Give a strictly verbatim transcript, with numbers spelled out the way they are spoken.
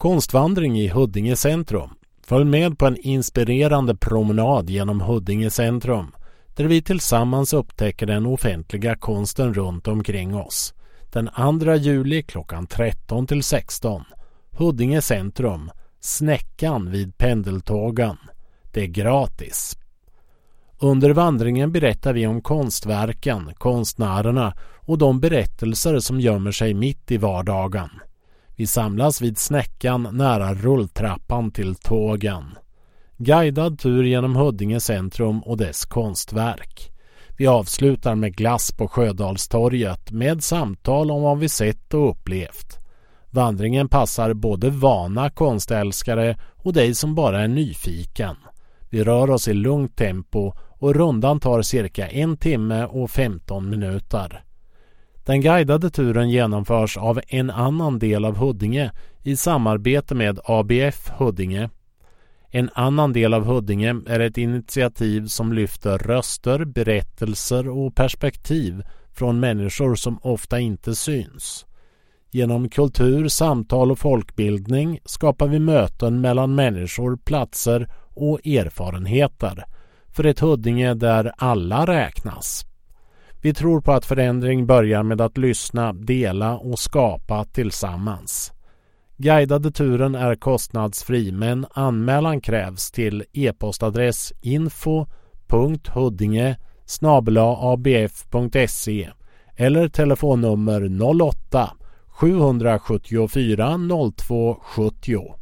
Konstvandring i Huddinge centrum. Följ med på en inspirerande promenad genom Huddinge centrum där vi tillsammans upptäcker den offentliga konsten runt omkring oss. Den andra juli klockan tretton till sexton. Huddinge centrum. Snäckan vid Pendeltågen. Det är gratis. Under vandringen berättar vi om konstverken, konstnärerna och de berättelser som gömmer sig mitt i vardagen. Vi samlas vid Snäckan nära rulltrappan till tågen. Guidad tur genom Huddinge centrum och dess konstverk. Vi avslutar med glass på Sjödalstorget med samtal om vad vi sett och upplevt. Vandringen passar både vana konstälskare och dig som bara är nyfiken. Vi rör oss i lugnt tempo och rundan tar cirka en timme och femton minuter. Den guidade turen genomförs av en annan del av Huddinge i samarbete med A B F Huddinge. En annan del av Huddinge är ett initiativ som lyfter röster, berättelser och perspektiv från människor som ofta inte syns. Genom kultur, samtal och folkbildning skapar vi möten mellan människor, platser och erfarenheter för ett Huddinge där alla räknas. Vi tror på att förändring börjar med att lyssna, dela och skapa tillsammans. Guidade turen är kostnadsfri men anmälan krävs till e-postadress info punkt huddinge snabel-a a b f punkt se eller telefonnummer noll åtta sju sju fyra noll två sju zero.